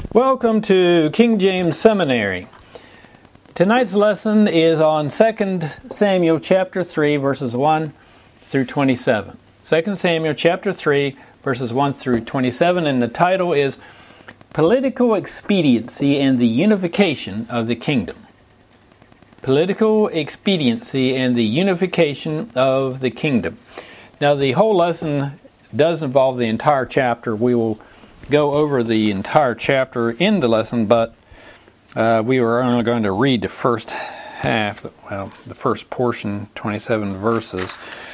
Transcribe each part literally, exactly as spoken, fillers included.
Welcome to King James Seminary. Tonight's lesson is on Second Samuel chapter three, verses one through twenty-seven. Second Samuel chapter three, verses one through twenty-seven, and the title is Political Expediency and the Unification of the Kingdom. Political Expediency and the Unification of the Kingdom. Now, the whole lesson does involve the entire chapter. We will go over the entire chapter in the lesson, but uh, we were only going to read the first half, well, the first portion, twenty-seven verses.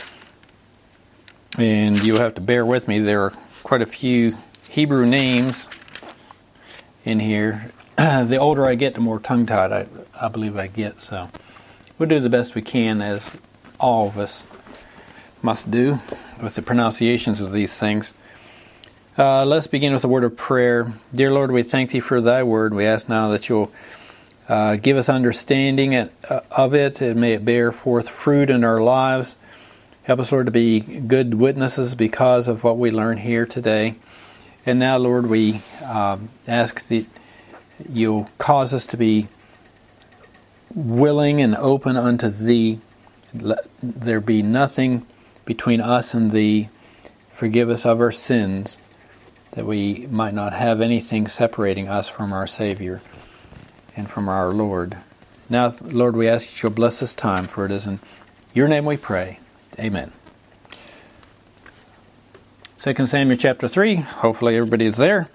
And you'll have to bear with me. There are quite a few Hebrew names in here. The older I get, the more tongue-tied I, I believe I get. So we'll do the best we can, as all of us must do, with the pronunciations of these things. Uh, let's begin with a word of prayer. Dear Lord, we thank Thee for Thy word. We ask now that You'll uh, give us understanding of it, and may it bear forth fruit in our lives. Help us, Lord, to be good witnesses because of what we learn here today. And now, Lord, we um, ask that You'll cause us to be willing and open unto Thee. Let there be nothing between us and Thee. Forgive us of our sins, that we might not have anything separating us from our Savior and from our Lord. Now, Lord, we ask that You'll bless this time, for it is in Your name we pray. Amen. Second Samuel chapter three. Hopefully everybody is there.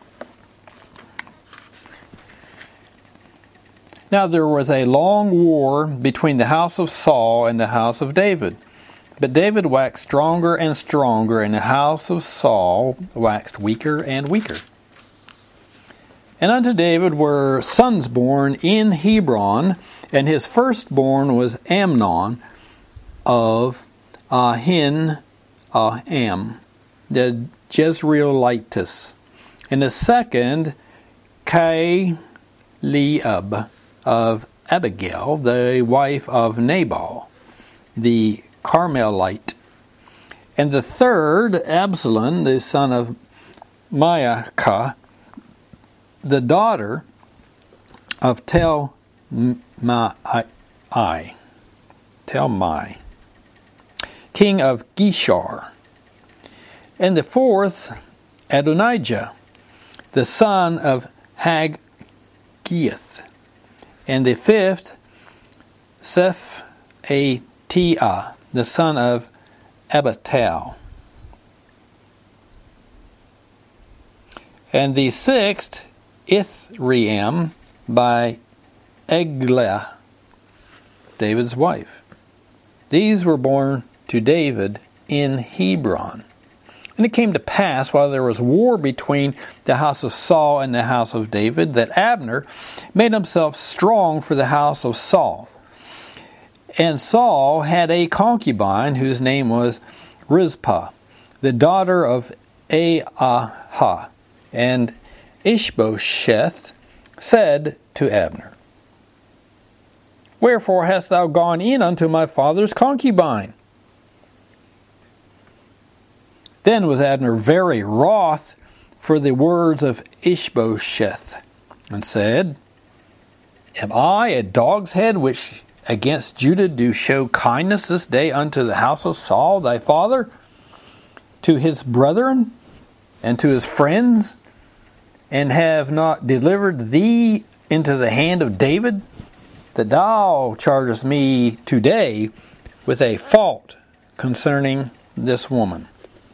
Now there was a long war between the house of Saul and the house of David. But David waxed stronger and stronger, and the house of Saul waxed weaker and weaker. And unto David were sons born in Hebron, and his firstborn was Amnon of Ahin Aham, the Jezreelitess, and the second Chileab of Abigail, the wife of Nabal, the Carmelite, and the third Absalom, the son of Maacah, the daughter of Talmai, Talmai, king of Geshur, and the fourth Adonijah, the son of Haggith, and the fifth Shephatiah, the son of Abital, and the sixth Ithream by Eglah, David's wife. These were born to David in Hebron. And it came to pass, while there was war between the house of Saul and the house of David, that Abner made himself strong for the house of Saul. And Saul had a concubine whose name was Rizpah, the daughter of Aiah. And Ishbosheth said to Abner, Wherefore hast thou gone in unto my father's concubine? Then was Abner very wroth for the words of Ishbosheth, and said, Am I a dog's head which against Judah do show kindness this day unto the house of Saul thy father, to his brethren, and to his friends, and have not delivered thee into the hand of David, that thou chargest me today with a fault concerning this woman?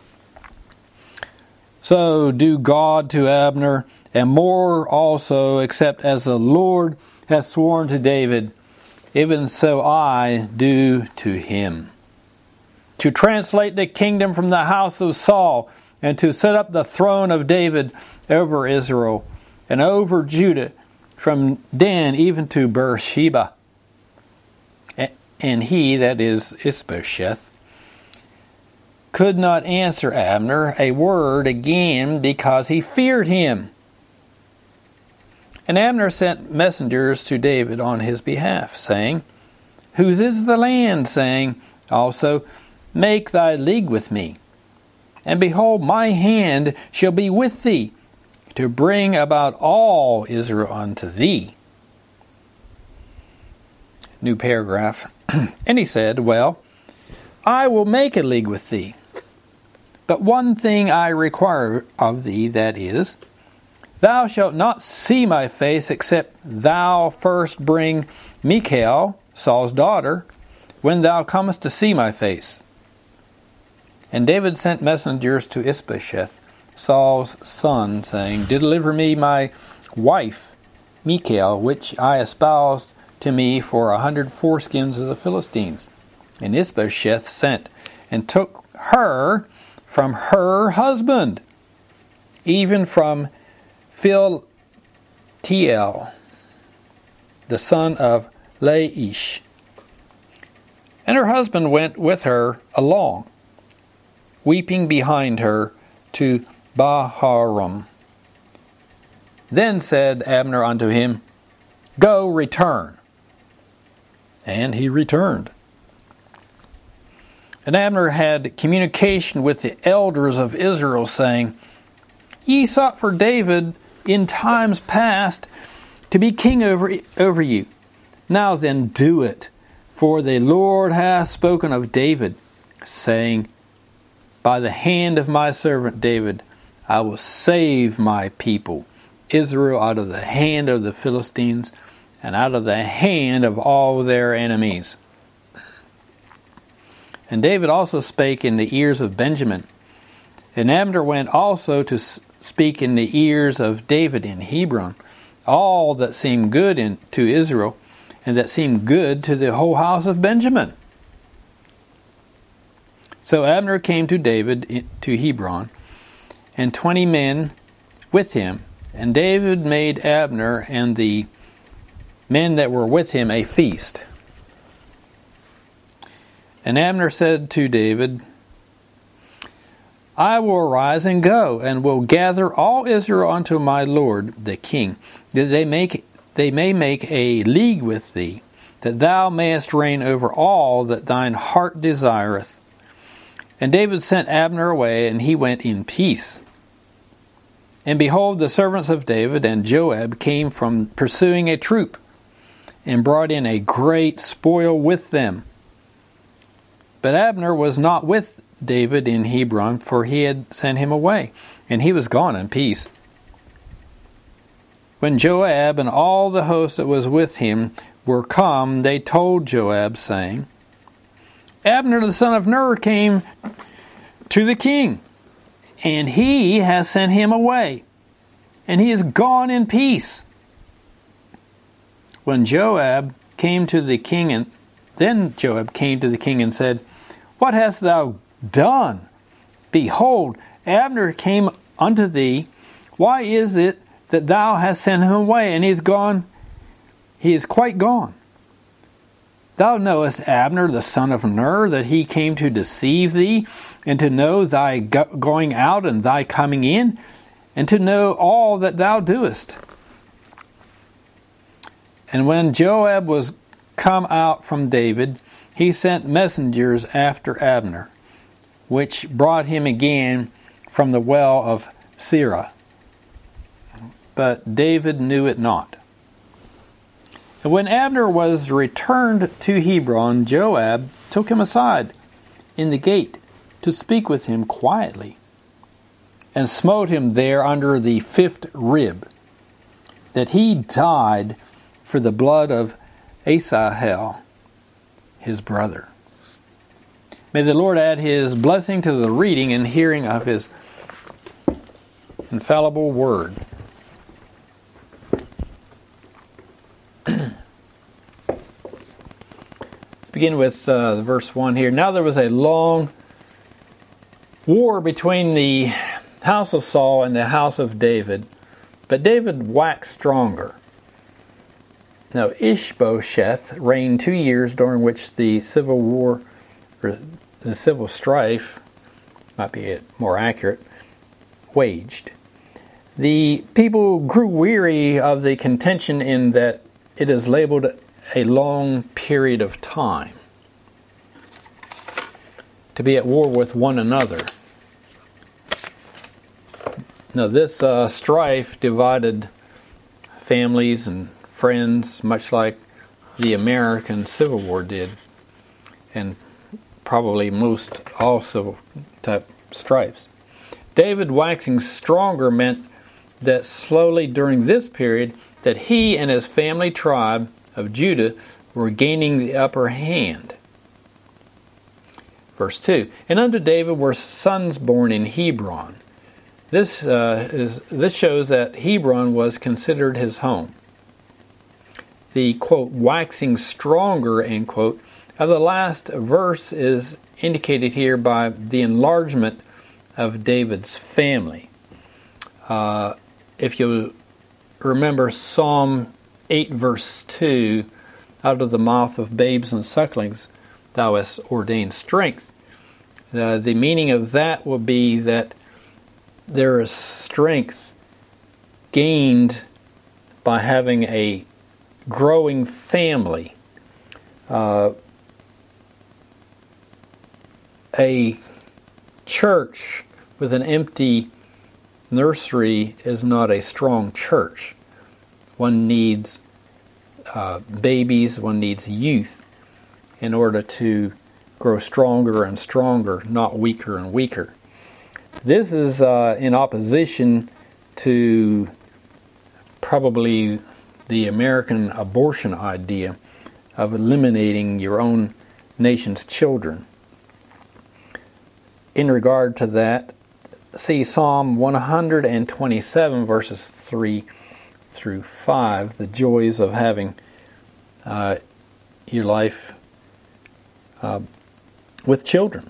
So do God to Abner, and more also, except as the Lord hath sworn to David, even so I do to him, to translate the kingdom from the house of Saul, and to set up the throne of David over Israel, and over Judah, from Dan even to Beersheba. And he, that is Ishbosheth, could not answer Abner a word again, because he feared him. And Abner sent messengers to David on his behalf, saying, Whose is the land? Saying also, Make thy league with me. And behold, my hand shall be with thee, to bring about all Israel unto thee. New paragraph. And he said, Well, I will make a league with thee. But one thing I require of thee, that is, thou shalt not see my face, except thou first bring Michal, Saul's daughter, when thou comest to see my face. And David sent messengers to Ishbosheth, Saul's son, saying, Deliver me my wife, Michal, which I espoused to me for a hundred foreskins of the Philistines. And Ishbosheth sent, and took her from her husband, even from Philtiel, the son of Laish. And her husband went with her along, weeping behind her, to Baharum. Then said Abner unto him, Go, return. And he returned. And Abner had communication with the elders of Israel, saying, Ye sought for David in times past to be king over, over you. Now then do it, for the Lord hath spoken of David, saying, By the hand of my servant David I will save my people, Israel, out of the hand of the Philistines, and out of the hand of all their enemies. And David also spake in the ears of Benjamin. And Abner went also to speak in the ears of David in Hebron, all that seemed good in, to Israel, and that seemed good to the whole house of Benjamin. So Abner came to David to Hebron, and twenty men with him. And David made Abner and the men that were with him a feast. And Abner said to David, I will arise and go, and will gather all Israel unto my lord the king, that they make they may make a league with thee, that thou mayest reign over all that thine heart desireth. And David sent Abner away, and he went in peace. And behold, the servants of David and Joab came from pursuing a troop, and brought in a great spoil with them. But Abner was not with David in Hebron, for he had sent him away, and he was gone in peace. When Joab and all the host that was with him were come, they told Joab, saying, Abner the son of Ner came to the king, and he has sent him away, and he is gone in peace. When Joab came to the king, and then Joab came to the king and said, What hast thou done? Behold, Abner came unto thee. Why is it that thou hast sent him away? And he is gone. He is quite gone. Thou knowest Abner the son of Ner, that he came to deceive thee, and to know thy going out and thy coming in, and to know all that thou doest. And when Joab was come out from David, he sent messengers after Abner, which brought him again from the well of Sirah. But David knew it not. And when Abner was returned to Hebron, Joab took him aside in the gate to speak with him quietly, and smote him there under the fifth rib, that he died for the blood of Asahel, his brother. May the Lord add his blessing to the reading and hearing of his infallible word. Let's begin with uh, the verse one here. Now there was a long war between the house of Saul and the house of David, but David waxed stronger. Now Ishbosheth reigned two years, during which the civil war, or the civil strife, might be more accurate, waged. The people grew weary of the contention, in that it is labeled a long period of time to be at war with one another. Now this uh, strife divided families and friends, much like the American Civil War did, and probably most all civil type strifes. David waxing stronger meant that slowly during this period that he and his family tribe of Judah were gaining the upper hand. Verse two, and unto David were sons born in Hebron. This uh, is this shows that Hebron was considered his home. The, quote, waxing stronger, end quote, of the last verse is indicated here by the enlargement of David's family. Uh, if you remember Psalm eight verse two, out of the mouth of babes and sucklings thou hast ordained strength. Uh, the meaning of that will be that there is strength gained by having a growing family. Uh, a church with an empty nursery is not a strong church. One needs uh, babies, one needs youth in order to grow stronger and stronger, not weaker and weaker. This is uh, in opposition to probably the American abortion idea of eliminating your own nation's children. In regard to that, see Psalm one hundred twenty-seven verses three through five, the joys of having uh, your life uh, with children.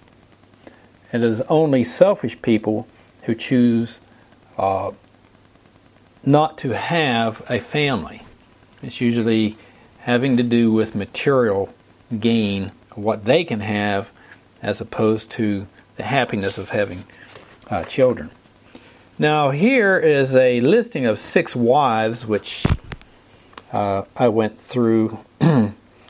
It is only selfish people who choose uh, not to have a family. It's usually having to do with material gain, what they can have, as opposed to the happiness of having uh, children. Now here is a listing of six wives, which uh, I went through, uh,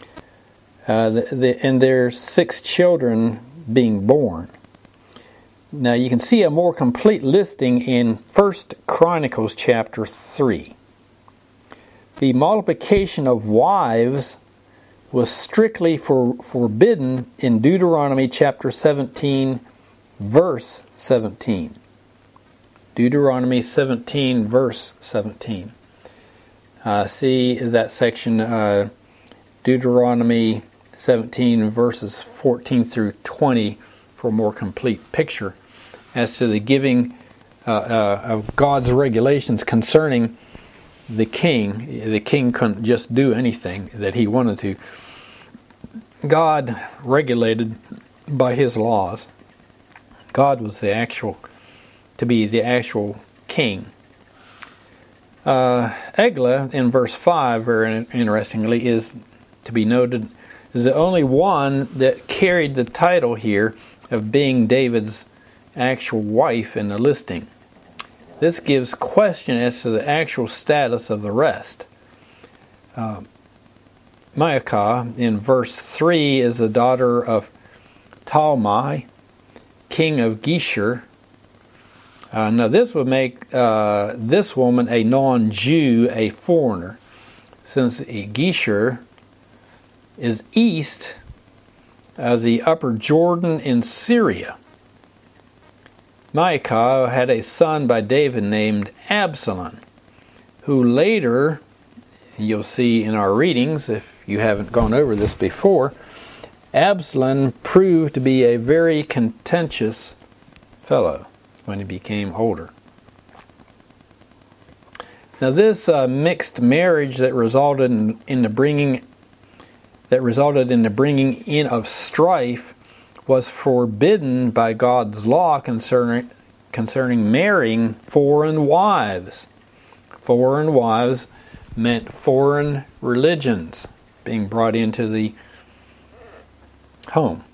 the, the, and there's six children being born. Now you can see a more complete listing in First Chronicles chapter three. The multiplication of wives was strictly for, forbidden in Deuteronomy chapter seventeen, verse seventeen. Deuteronomy seventeen, verse seventeen. Uh, see that section, uh, Deuteronomy seventeen, verses fourteen through twenty, for a more complete picture as to the giving uh, uh, of God's regulations concerning the king. The king couldn't just do anything that he wanted to. God regulated by his laws. God was the actual, to be the actual king. Uh, Eglah, in verse five, very interestingly, is to be noted, is the only one that carried the title here of being David's actual wife in the listing. This gives question as to the actual status of the rest. Uh, Maacah, in verse three, is the daughter of Talmai, king of Geshur. Uh, now this would make uh, this woman a non-Jew, a foreigner, since Geshur is east of the upper Jordan in Syria. Maacah had a son by David named Absalom, who later, you'll see in our readings, if you haven't gone over this before, Absalom proved to be a very contentious fellow when he became older. Now this uh, mixed marriage that resulted in, in the bringing that resulted in the bringing in of strife was forbidden by God's law concerning concerning marrying foreign wives. Foreign wives meant foreign religions being brought into the home.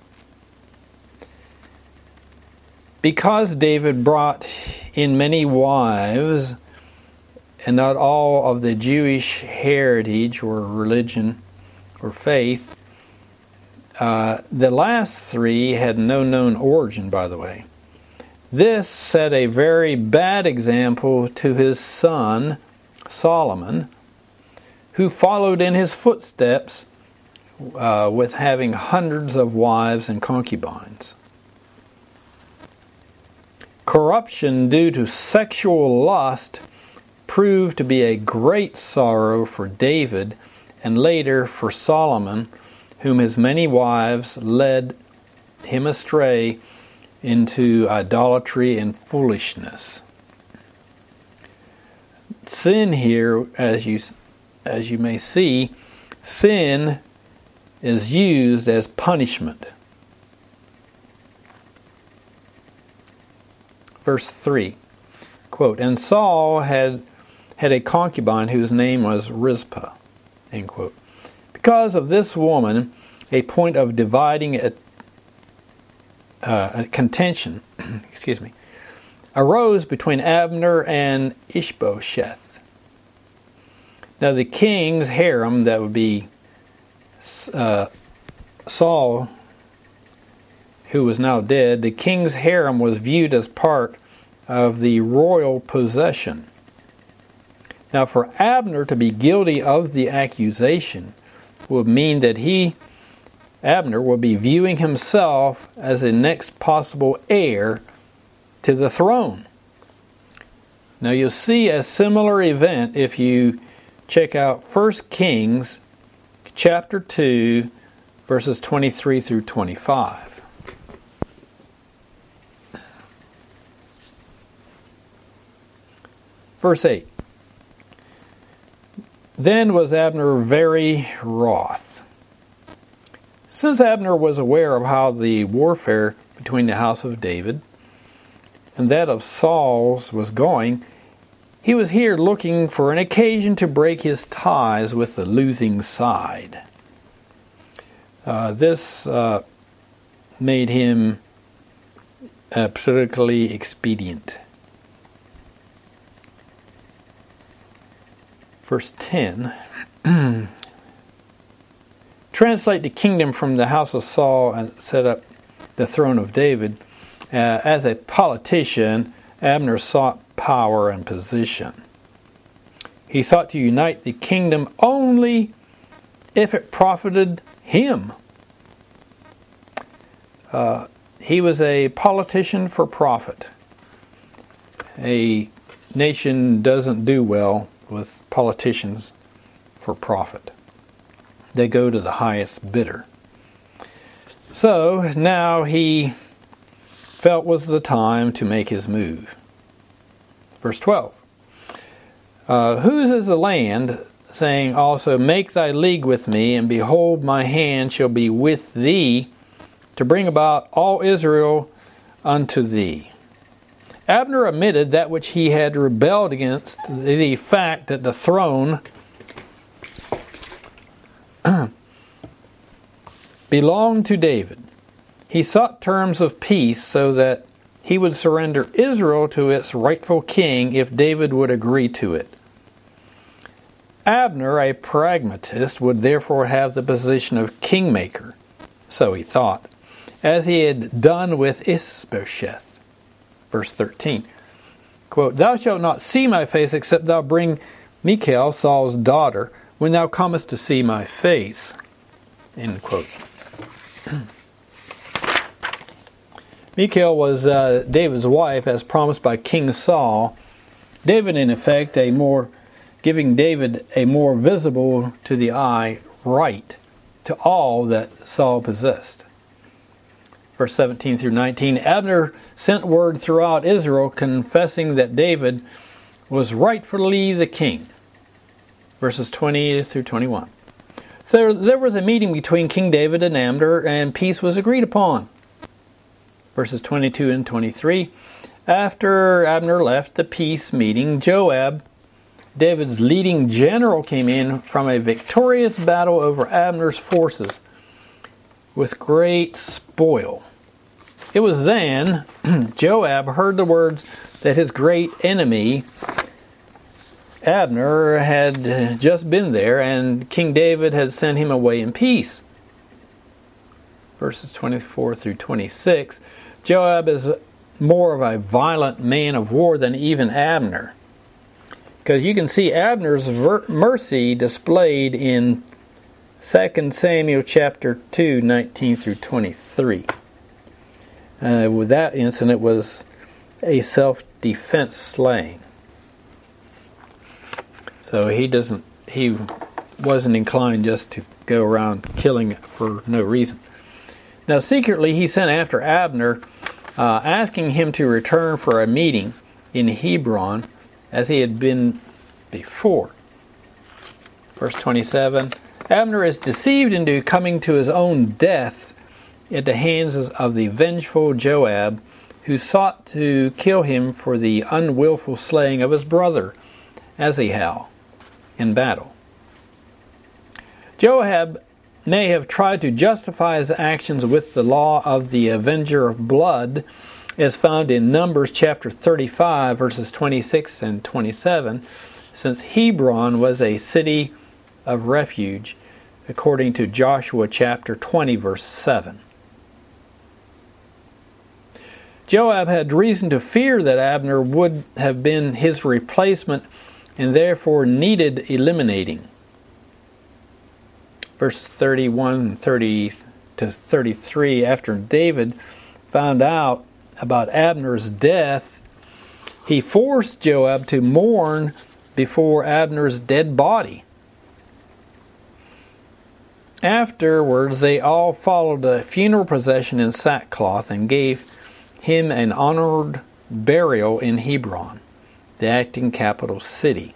Because David brought in many wives, and not all of the Jewish heritage or religion or faith, uh, the last three had no known origin, by the way. This set a very bad example to his son Solomon, who followed in his footsteps uh, with having hundreds of wives and concubines. Corruption due to sexual lust proved to be a great sorrow for David and later for Solomon, whom his many wives led him astray into idolatry and foolishness. Sin here, as you as you may see, sin is used as punishment. Verse three, quote, "And Saul had had a concubine whose name was Rizpah," end quote. Because of this woman, a point of dividing a, uh, a contention, excuse me, arose between Abner and Ishbosheth. Now the king's harem, that would be uh, Saul, who was now dead, the king's harem was viewed as part of the royal possession. Now for Abner to be guilty of the accusation would mean that he, Abner, would be viewing himself as the next possible heir to the throne. Now you'll see a similar event if you check out First Kings chapter two, verses twenty-three through twenty-five. Verse eight. Then was Abner very wroth. Since Abner was aware of how the warfare between the house of David and that of Saul's was going, he was here looking for an occasion to break his ties with the losing side. Uh, this uh, made him uh, politically expedient. Verse ten. Translate the kingdom from the house of Saul and set up the throne of David. Uh, as a politician, Abner sought power and position. He sought to unite the kingdom only if it profited him. Uh, he was a politician for profit. A nation doesn't do well with politicians for profit. They go to the highest bidder. So now he felt was the time to make his move. Verse twelve. Uh, whose is the land, saying also, make thy league with me, and behold, my hand shall be with thee, to bring about all Israel unto thee. Abner admitted that which he had rebelled against, the fact that the throne belonged to David. He sought terms of peace so that he would surrender Israel to its rightful king if David would agree to it. Abner, a pragmatist, would therefore have the position of kingmaker, so he thought, as he had done with Ishbosheth. Verse thirteen, quote, thou shalt not see my face except thou bring Michal, Saul's daughter, when thou comest to see my face. End quote. Michal was uh, David's wife, as promised by King Saul. David, in effect, a more giving David a more visible to the eye right to all that Saul possessed. Verse seventeen through nineteen, Abner sent word throughout Israel confessing that David was rightfully the king. Verses twenty through twenty-one. So there was a meeting between King David and Abner, and peace was agreed upon. Verses twenty-two and twenty-three. After Abner left the peace meeting, Joab, David's leading general, came in from a victorious battle over Abner's forces with great spoil. It was then Joab heard the words that his great enemy Abner had just been there, and King David had sent him away in peace. Verses twenty-four through twenty-six. Joab is more of a violent man of war than even Abner. Because you can see Abner's ver- mercy displayed in Second Samuel chapter two, nineteen through twenty-three. Uh, with that incident was a self-defense slaying. So he doesn't he wasn't inclined just to go around killing for no reason. Now secretly he sent after Abner, uh, asking him to return for a meeting in Hebron as he had been before. Verse twenty-seven, Abner is deceived into coming to his own death at the hands of the vengeful Joab, who sought to kill him for the unwillful slaying of his brother Asahel in battle. Joab may have tried to justify his actions with the law of the avenger of blood, as found in Numbers chapter thirty-five, verses twenty-six and twenty-seven, since Hebron was a city of refuge, according to Joshua chapter twenty, verse seven. Joab had reason to fear that Abner would have been his replacement and therefore needed eliminating. Verse thirty-one thirty to thirty-three, after David found out about Abner's death, he forced Joab to mourn before Abner's dead body. Afterwards, they all followed a funeral procession in sackcloth and gave him an honored burial in Hebron, the acting capital city.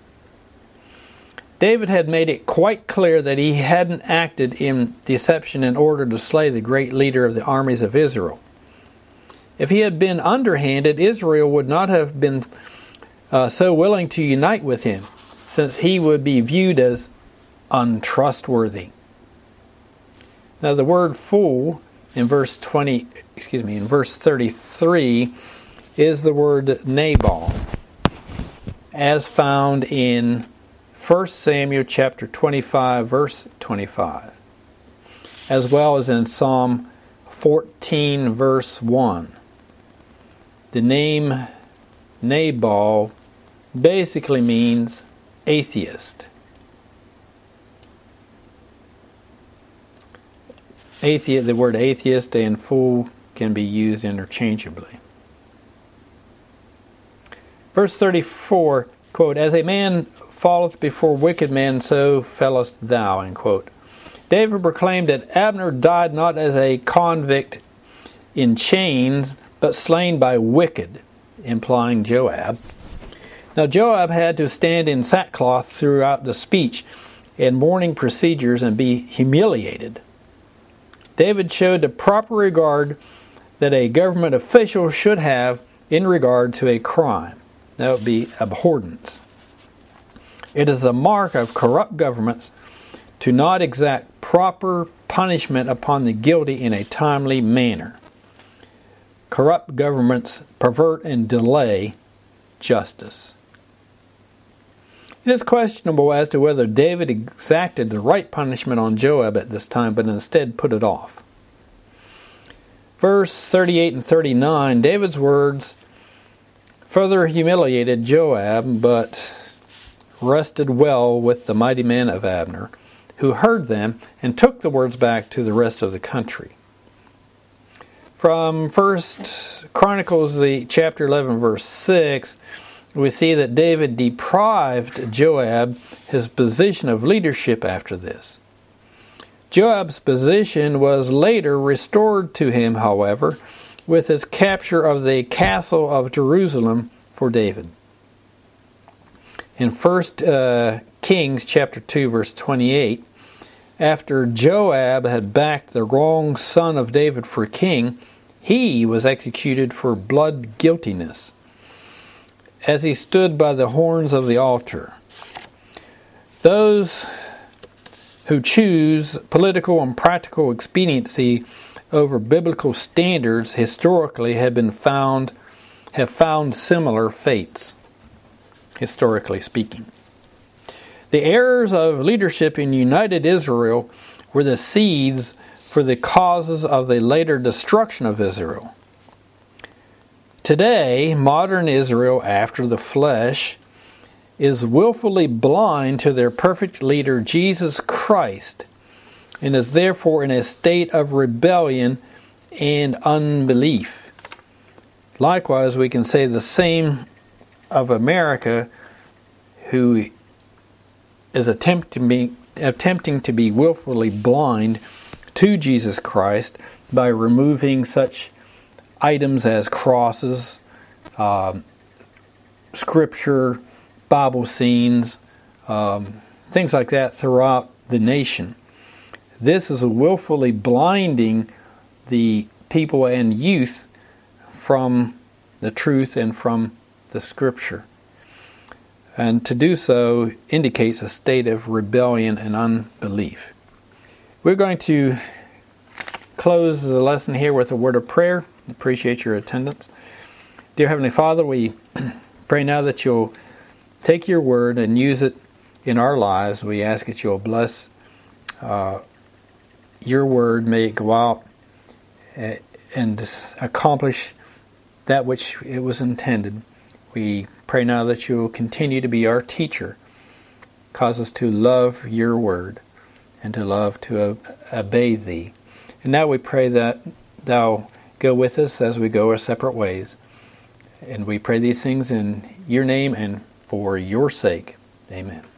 David had made it quite clear that he hadn't acted in deception in order to slay the great leader of the armies of Israel. If he had been underhanded, Israel would not have been uh, so willing to unite with him, since he would be viewed as untrustworthy. Now the word fool in verse twenty, excuse me, in verse thirty-three is the word Nabal, as found in First Samuel chapter twenty-five, verse twenty-five, as well as in Psalm fourteen, verse one. The name Nabal basically means atheist. Atheist, the word atheist and fool can be used interchangeably. Verse thirty-four, quote, as a man falleth before wicked men, so fellest thou, end quote. David proclaimed that Abner died not as a convict in chains, but slain by wicked, implying Joab. Now Joab had to stand in sackcloth throughout the speech and mourning procedures and be humiliated. David showed the proper regard that a government official should have in regard to a crime. That would be abhorrence. It is a mark of corrupt governments to not exact proper punishment upon the guilty in a timely manner. Corrupt governments pervert and delay justice. It is questionable as to whether David exacted the right punishment on Joab at this time, but instead put it off. Verse thirty-eight and thirty-nine, David's words further humiliated Joab, but rested well with the mighty men of Abner, who heard them and took the words back to the rest of the country. From First Chronicles, the chapter eleven, verse six, we see that David deprived Joab his position of leadership after this. Joab's position was later restored to him, however, with his capture of the castle of Jerusalem for David. In First uh, Kings chapter two, verse twenty-eight, after Joab had backed the wrong son of David for king, he was executed for blood guiltiness, as he stood by the horns of the altar. Those who choose political and practical expediency over biblical standards historically have been found have found similar fates, historically speaking. The errors of leadership in united Israel were the seeds for the causes of the later destruction of Israel. Today, modern Israel, after the flesh, is willfully blind to their perfect leader, Jesus Christ, and is therefore in a state of rebellion and unbelief. Likewise, we can say the same of America, who is attempting to be, attempting to be willfully blind to Jesus Christ by removing such items as crosses, uh, scripture, Bible scenes, um, things like that throughout the nation. This is willfully blinding the people and youth from the truth and from the Scripture. And to do so indicates a state of rebellion and unbelief. We're going to close the lesson here with a word of prayer. Appreciate your attendance. Dear Heavenly Father, we pray now that you'll take your word and use it in our lives. We ask that you'll bless uh, your word. May it go out and accomplish that which it was intended. We pray now that you will continue to be our teacher. Cause us to love your word and to love to obey thee. And now we pray that thou go with us as we go our separate ways. And we pray these things in your name and for your sake. Amen.